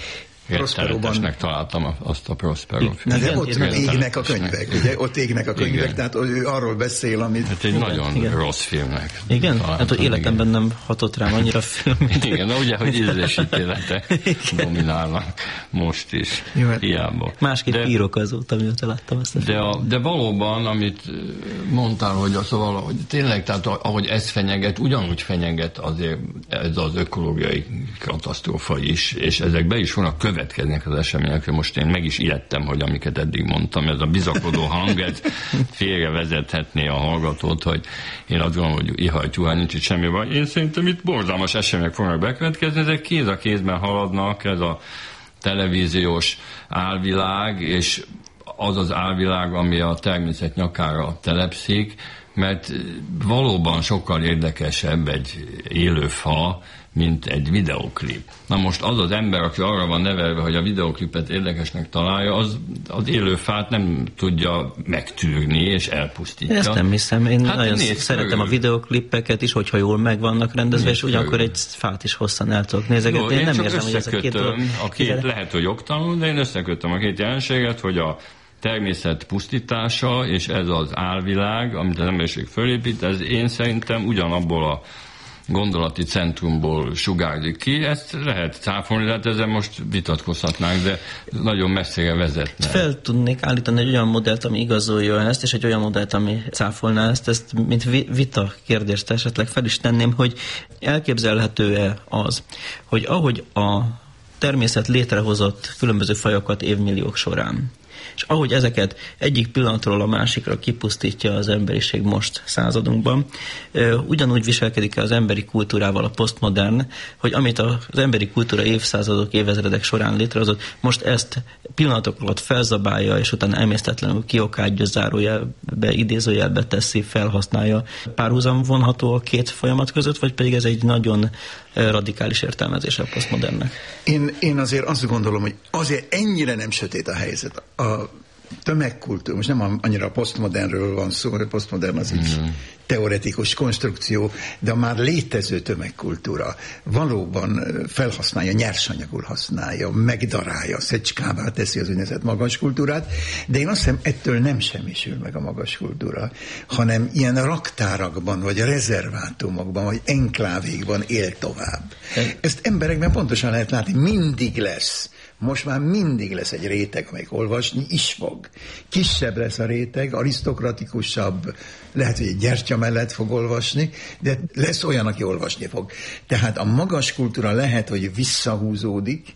rettenetesnek találtam azt a Prospero filmet. De ott égnek a könyvek, ugye? Ott égnek a könyvek, igen. Tehát ő arról beszél, amit... Hát egy nagyon rossz filmnek. Igen? Hát, hogy életemben nem hatott rám annyira film. Igen, ugye, hogy ízlésítélete dominálnak most is. Jó, hát hiába. Másképp írok azóta, mióta láttam ezt a filmet. De valóban, amit mondtál, hogy szóval, hogy tényleg, tehát ahogy ez fenyeget, ugyanúgy fenyeget azért ez az ökológiai katasztrófa is, és ezek be is fognak következnek az eseményekre. Most én meg is ijedtem, hogy amiket eddig mondtam, ez a bizakodó hang, ez félrevezethetné a hallgatót, hogy én azt gondolom, hogy ihaj-tyúhaj, nincs itt semmi baj. Én szerintem itt borzalmas események fognak bekövetkezni, ezek kéz a kézben haladnak, ez a televíziós álvilág, és az az álvilág, ami a természet nyakára telepszik, mert valóban sokkal érdekesebb egy élő fa, mint egy videoklip. Na most az az ember, aki arra van nevelve, hogy a videoklipet érdekesnek találja, az élő fát nem tudja megtűrni és elpusztítja. Ezt nem hiszem. Én nagyon szeretem a videoklipeket is, hogyha jól meg vannak rendezve, és ugyanakkor egy fát is hosszan el tudok nézegetni. Én nem csak érzem, hogy ez a két lehet, hogy jogtalanul, de én összekötöm a két jelenséget, hogy a természet pusztítása és ez az álvilág, amit az emberiség fölépít, ez én szerintem ugyanabból a gondolati centrumból sugárzik ki. Ezt lehet cáfolni, de ezen most vitatkozhatnánk, de nagyon messzire vezetne. Fel tudnék állítani egy olyan modellt, ami igazolja ezt, és egy olyan modellt, ami cáfolná ezt mint vita kérdést esetleg fel is tenném, hogy elképzelhető-e az, hogy ahogy a természet létrehozott különböző fajokat évmilliók során, és ahogy ezeket egyik pillanatról a másikra kipusztítja az emberiség most századunkban, ugyanúgy viselkedik az emberi kultúrával a posztmodern, hogy amit az emberi kultúra évszázadok, évezredek során létrehozott, most ezt pillanatok alatt felzabálja, és utána emésztetlenül kiokádja, zárójelbe, idézőjelbe teszi, felhasználja. Párhuzam vonható a két folyamat között, vagy pedig ez egy nagyon radikális értelmezése a posztmodernnek? Én azért azt gondolom, hogy azért ennyire nem sötét a helyzet. A tömegkultúra, most nem annyira a posztmodernről van szó, a posztmodern az így teoretikus konstrukció, de a már létező tömegkultúra valóban felhasználja, nyersanyagul használja, megdarálja, szecskává teszi az úgynevezett magas kultúrát, de én azt hiszem, ettől nem semmisül meg a magas kultúra, hanem ilyen raktárakban, vagy rezervátumokban, vagy enklávékban él tovább. Ezt emberekben pontosan lehet látni, mindig lesz. Most már mindig lesz egy réteg, amelyik olvasni is fog. Kisebb lesz a réteg, arisztokratikusabb, lehet, hogy egy gyertya mellett fog olvasni, de lesz olyan, aki olvasni fog. Tehát a magas kultúra lehet, hogy visszahúzódik,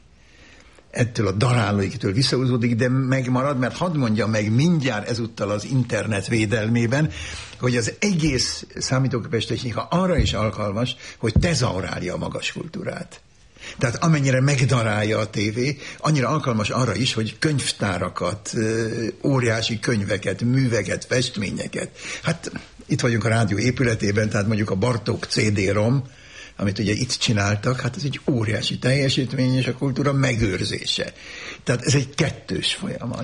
ettől a darálóiktől visszahúzódik, de megmarad, mert hadd mondjam meg mindjárt ezúttal az internet védelmében, hogy az egész számítógépes technika arra is alkalmas, hogy tezaurálja a magas kultúrát. Tehát amennyire megdarálja a tévé, annyira alkalmas arra is, hogy könyvtárakat, óriási könyveket, műveket, festményeket. Hát itt vagyunk a rádió épületében, tehát mondjuk a Bartók CD-ROM, amit ugye itt csináltak, hát ez egy óriási teljesítmény, és a kultúra megőrzése. Tehát ez egy kettős folyamat.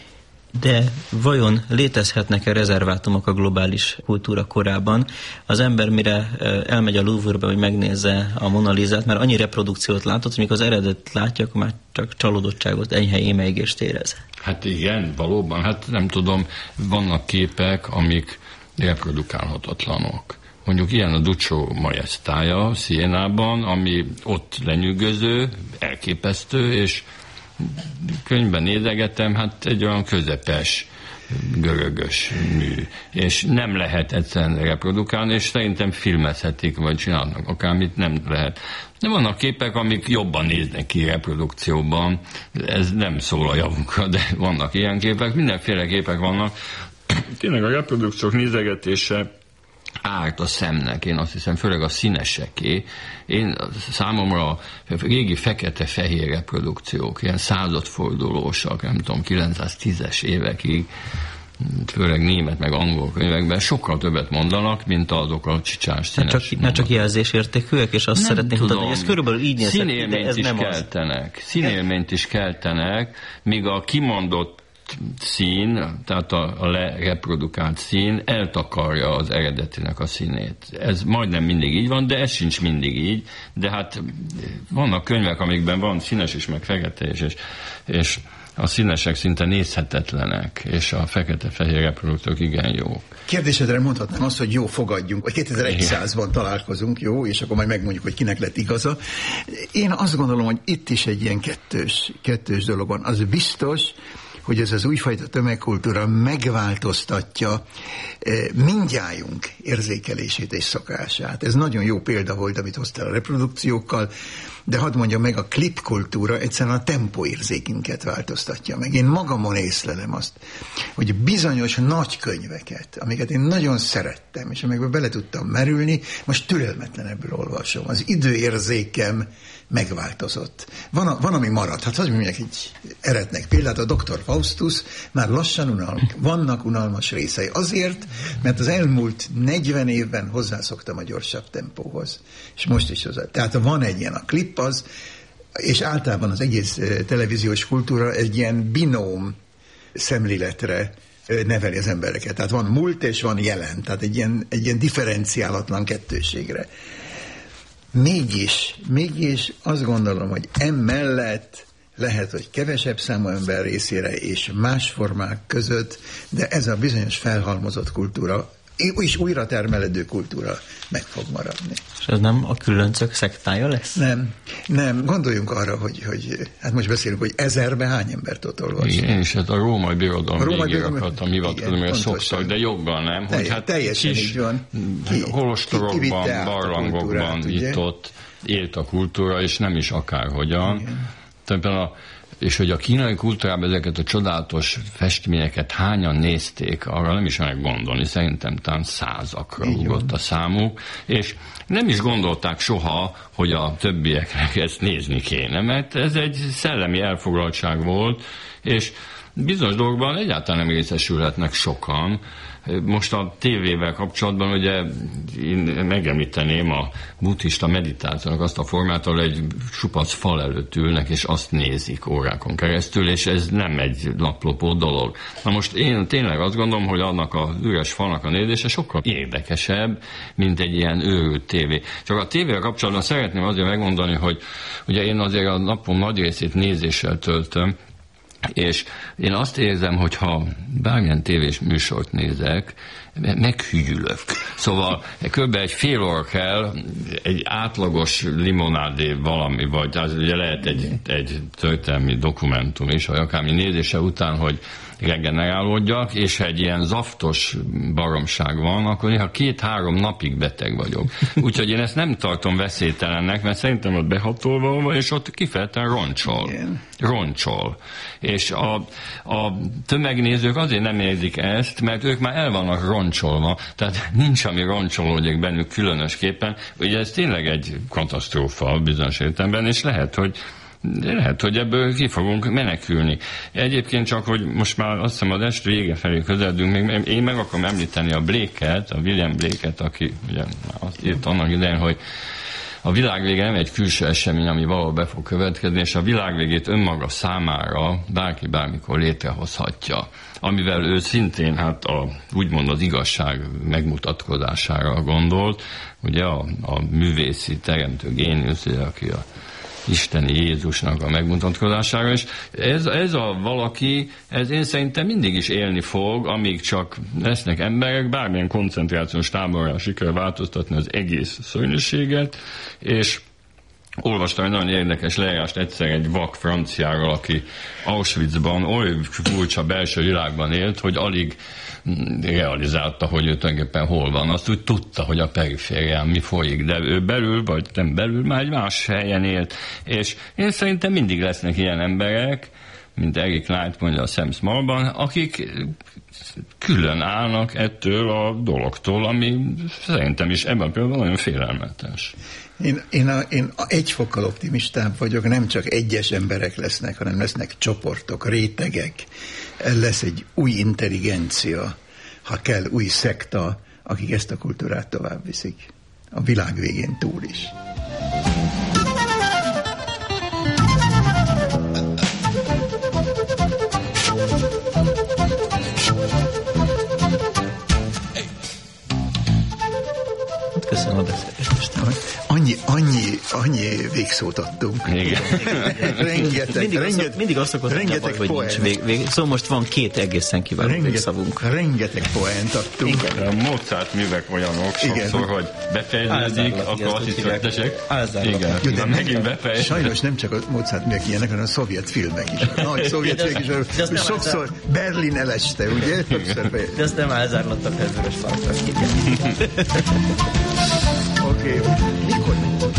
De vajon létezhetnek-e rezervátumok a globális kultúra korában? Az ember mire elmegy a Louvre-ba, hogy megnézze a Mona Lisát, mert annyi reprodukciót látott, hogy mikor az eredet látja, akkor már csak csalódottságot, enyhe émeigést érez. Hát igen, valóban. Hát nem tudom, vannak képek, amik reprodukálhatatlanok. Mondjuk ilyen a Duccio Majestája Sienában, ami ott lenyűgöző, elképesztő, és könyvben nézegetem, hát egy olyan közepes, görögös mű. És nem lehet egyszerűen reprodukálni, és szerintem filmezhetik, vagy csinálnak akármit, nem lehet. De vannak képek, amik jobban néznek ki reprodukcióban, ez nem szól a javunkra, de vannak ilyen képek, mindenféle képek vannak. Tényleg a reprodukciók nézegetése árt a szemnek, én azt hiszem, főleg a színeseké. Számomra a régi fekete-fehér reprodukciók, ilyen századfordulósak, nem tudom, 910-es évekig, főleg német meg angol könyvekben sokkal többet mondanak, mint azok a csicsás színes. Nem csak jelzésértékűek, és azt szeretnék mondani, hogy ez körülbelül így nézhet, de ez nem az. Színélményt is keltenek, míg a kimondott szín, tehát a lereprodukált szín eltakarja az eredetinek a színét. Ez majdnem mindig így van, de ez sincs mindig így, de hát vannak könyvek, amikben van színes is, meg fekete is, és a színesek szinte nézhetetlenek, és a fekete-fehér reproduktorok igen jók. Kérdésedre mondhatnám azt, hogy jó, fogadjunk, vagy 2100-ban találkozunk, jó, és akkor majd megmondjuk, hogy kinek lett igaza. Én azt gondolom, hogy itt is egy ilyen kettős dolog van. Az biztos, hogy ez az újfajta tömegkultúra megváltoztatja mindnyájunk érzékelését és szokását. Ez nagyon jó példa volt, amit hoztál a reprodukciókkal, de hadd mondjam meg, a klipkultúra egyszerűen a tempóérzékünket változtatja meg. Én magamon észlelem azt, hogy bizonyos nagy könyveket, amiket én nagyon szerettem, és amikbe bele tudtam merülni, most türelmetlenebből olvasom. Az időérzékem megváltozott. Van, ami maradt. Hát hogy mondják, egy eretnek példát, a Dr. Faustus már lassan vannak unalmas részei. Azért, mert az elmúlt 40 évben hozzászoktam a gyorsabb tempóhoz. És most is hozzá. Tehát van egy ilyen a klip az, és általában az egész televíziós kultúra egy ilyen binóm szemléletre neveli az embereket. Tehát van múlt és van jelen. Tehát egy ilyen differenciálatlan kettőségre. Mégis azt gondolom, hogy emellett lehet, hogy kevesebb számú ember részére és más formák között, de ez a bizonyos felhalmozott kultúra, és újra termelődő kultúra meg fog maradni. És ez nem a különcök szektája lesz? Nem. Gondoljunk arra, hogy hát most beszélünk, hogy 1000-ben hány embert ott olvasni. Igen, és hát a római birodalom végérakat, a hivatkozómra szoktak, de joggal nem. Hogy hát teljesen így van. Holostorokban, barlangokban, itt-ott élt a kultúra, és nem is akárhogyan. És hogy a kínai kultúrában ezeket a csodálatos festményeket hányan nézték, arra nem is meg gondolni. Szerintem talán 100-akra ugrott a számuk, és nem is gondolták soha, hogy a többieknek ezt nézni kéne, mert ez egy szellemi elfoglaltság volt, és bizonyos dolgokban egyáltalán nem részesülhetnek sokan. Most a tévével kapcsolatban ugye én megemlíteném a buddhista meditációnak azt a formát, ahol egy supac fal előtt ülnek, és azt nézik órákon keresztül, és ez nem egy naplopó dolog. Na most én tényleg azt gondolom, hogy annak az üres falnak a nézése sokkal érdekesebb, mint egy ilyen őrült tévé. Csak a tévével kapcsolatban szeretném azért megmondani, hogy ugye én azért a napom nagy részét nézéssel töltöm, és én azt érzem, hogy ha bármilyen tévés műsort nézek, meghügyülök. Szóval kb. Egy fél óra kell egy átlagos limonádé valami, vagy az ugye lehet egy történelmi dokumentum is, vagy akármi nézése után, hogy regenerálódjak, és ha egy ilyen zaftos baromság van, akkor néha 2-3 napig beteg vagyok. Úgyhogy én ezt nem tartom veszélytelennek, mert szerintem ott behatolva van, és ott kifejezetten roncsol. És a tömegnézők azért nem érzik ezt, mert ők már el vannak roncsolva, tehát nincs, ami roncsolódik bennük különösképpen. Ugye ez tényleg egy katasztrófa bizonyos értelemben, és lehet, hogy ebből ki fogunk menekülni. Egyébként csak, hogy most már azt hiszem az est vége felé közeledünk, még én meg akarom említeni a Blake-et, a William Blake-et, aki ugye azt írt annak idején, hogy a világvége nem egy külső esemény, ami valahol be fog következni, és a világvégét önmaga számára bárki bármikor létrehozhatja. Amivel ő szintén hát úgymond az igazság megmutatkozására gondolt, ugye a művészi teremtő géniusz, aki a isteni Jézusnak a megmutatkozására, és ez a valaki, ez én szerintem mindig is élni fog, amíg csak lesznek emberek, bármilyen koncentrációs táborral sikerül változtatni az egész szörnyűséget, és olvastam egy nagyon érdekes leírást egyszer egy vak franciáról, aki Auschwitzban oly furcsa belső világban élt, hogy alig realizálta, hogy ő tulajdonképpen hol van. Azt úgy tudta, hogy a periférián mi folyik, de ő belül, vagy nem belül, már egy más helyen élt. És én szerintem mindig lesznek ilyen emberek, mint Eric Knight mondja a Sam Smallban, akik külön állnak ettől a dologtól, ami szerintem is ebben például nagyon félelmetes. Én egy fokkal optimistább vagyok, nem csak egyes emberek lesznek, hanem lesznek csoportok, rétegek, lesz egy új intelligencia, ha kell új szekta, akik ezt a kultúrát tovább viszik. A világ végén túl is. annyi végszót adtunk. Igen. Mindig azt szokott rengeteg hogy nincs vég. Szóval most van 2 egészen kiváló végszavunk. Rengeteg poént adtunk. Igen. A Mozart művek olyanok sokszor, hogy befejeződik, akkor azt hiszem, hogy tessék. Igen. De megint befejez. Sajnos nem csak a Mozart művek ilyenek, hanem a szovjet filmek is. A nagy szovjet filmek is. Sokszor Berlin eleste, ugye? De azt nem elzárlott a felvörös parkra. Oké. Mikor?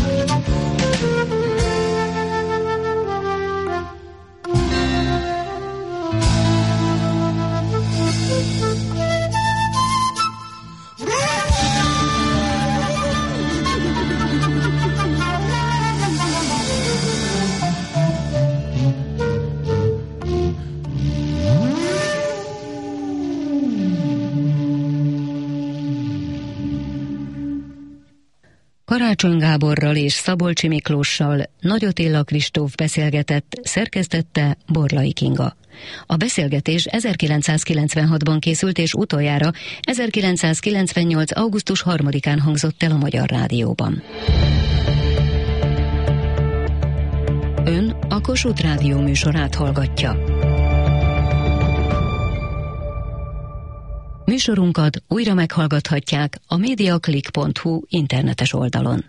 Karácsony Gáborral és Szabolcsi Miklóssal Nagy Attila Kristóf beszélgetett, szerkesztette Borlai Kinga. A beszélgetés 1996-ban készült, és utoljára 1998. augusztus 3-án hangzott el a Magyar Rádióban. Ön a Kossuth Rádió műsorát hallgatja. Műsorunkat újra meghallgathatják a mediaclick.hu internetes oldalon.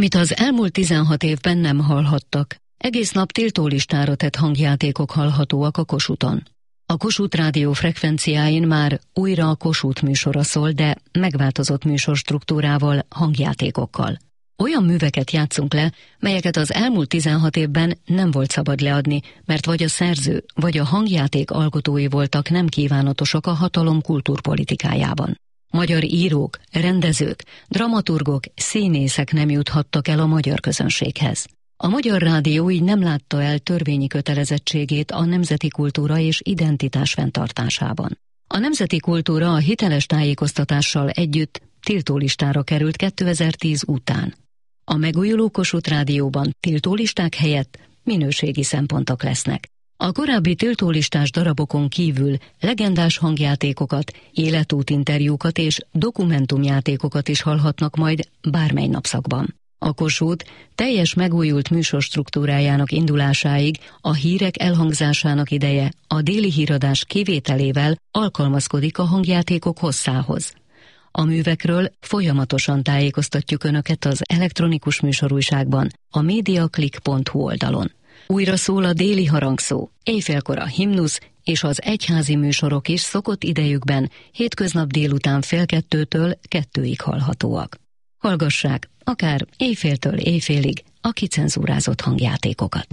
amit az elmúlt 16 évben nem hallhattak. Egész nap tiltólistára tett hangjátékok hallhatóak a Kossuthon. A Kossuth Rádió frekvenciáin már újra a Kossuth műsora szól, de megváltozott műsorstruktúrával, hangjátékokkal. Olyan műveket játszunk le, melyeket az elmúlt 16 évben nem volt szabad leadni, mert vagy a szerző, vagy a hangjáték alkotói voltak nem kívánatosak a hatalom kultúrpolitikájában. Magyar írók, rendezők, dramaturgok, színészek nem juthattak el a magyar közönséghez. A Magyar Rádió így nem látta el törvényi kötelezettségét a nemzeti kultúra és identitás fenntartásában. A nemzeti kultúra a hiteles tájékoztatással együtt tiltólistára került 2010 után. A megújuló Kossuth Rádióban tiltólisták helyett minőségi szempontok lesznek. A korábbi tiltólistás darabokon kívül legendás hangjátékokat, életútinterjúkat és dokumentumjátékokat is hallhatnak majd bármely napszakban. A Kossuth teljes megújult műsorstruktúrájának indulásáig a hírek elhangzásának ideje a déli híradás kivételével alkalmazkodik a hangjátékok hosszához. A művekről folyamatosan tájékoztatjuk Önöket az elektronikus műsorújságban, a mediaclick.hu oldalon. Újra szól a déli harangszó, éjfélkor a himnusz és az egyházi műsorok is szokott idejükben hétköznap délután 1:30-től 2-ig hallhatóak. Hallgassák akár éjféltől éjfélig a kicenzúrázott hangjátékokat.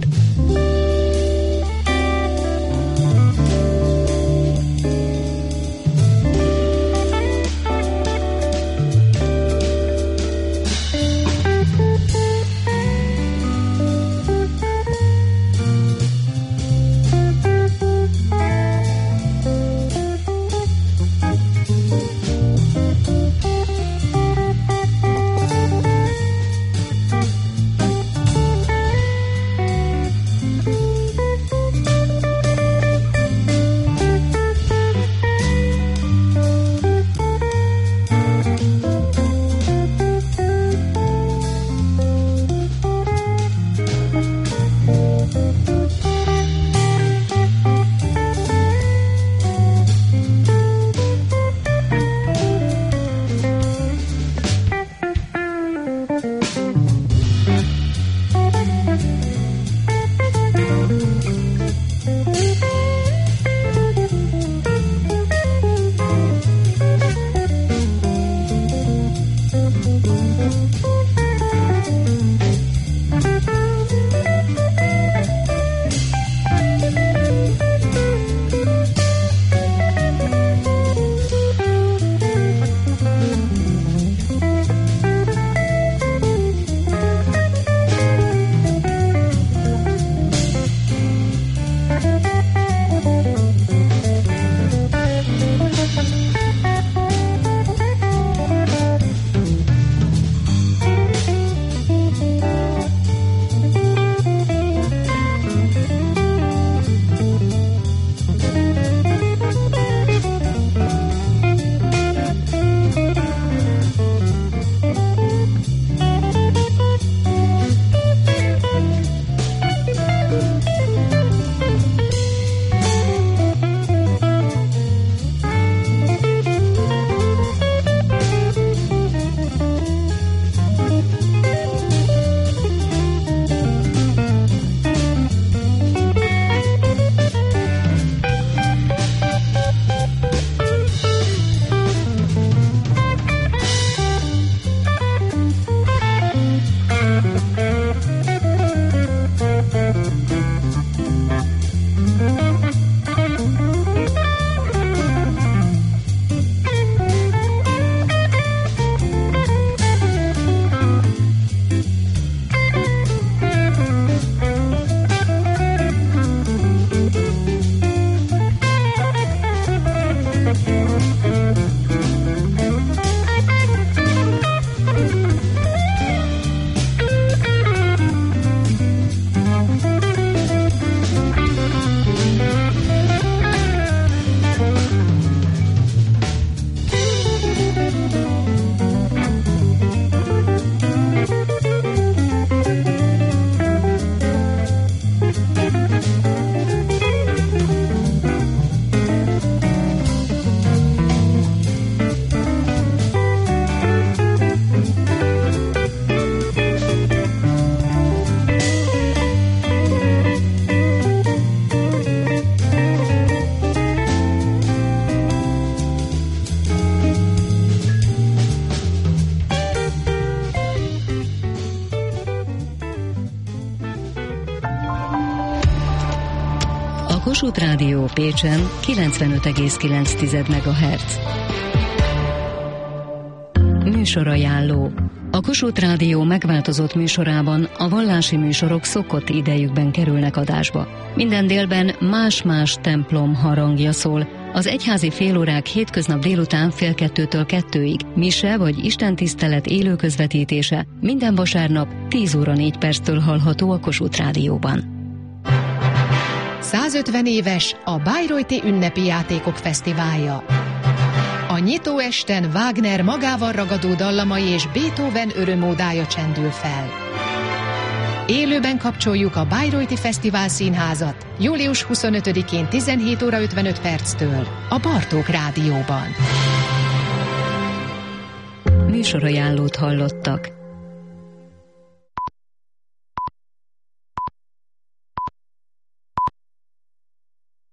Kossuth Rádió Pécsen 95,9 MHz. Műsorajánló. A Kossuth Rádió megváltozott műsorában a vallási műsorok szokott idejükben kerülnek adásba. Minden délben más-más templom harangja szól. Az egyházi félórák hétköznap délután 1:30-től 2-ig, mise vagy istentisztelet élő közvetítése minden vasárnap 10 óra 4 perctől hallható a Kossuth Rádióban. 150 éves a Bayreuther Ünnepi Játékok Fesztiválja. A nyitó esten Wagner magával ragadó dallamai és Beethoven örömódája csendül fel. Élőben kapcsoljuk a Bayreuther Fesztivál Színházat július 25-én 17 óra 55 perctől a Bartók Rádióban. Műsorajánlót hallottak.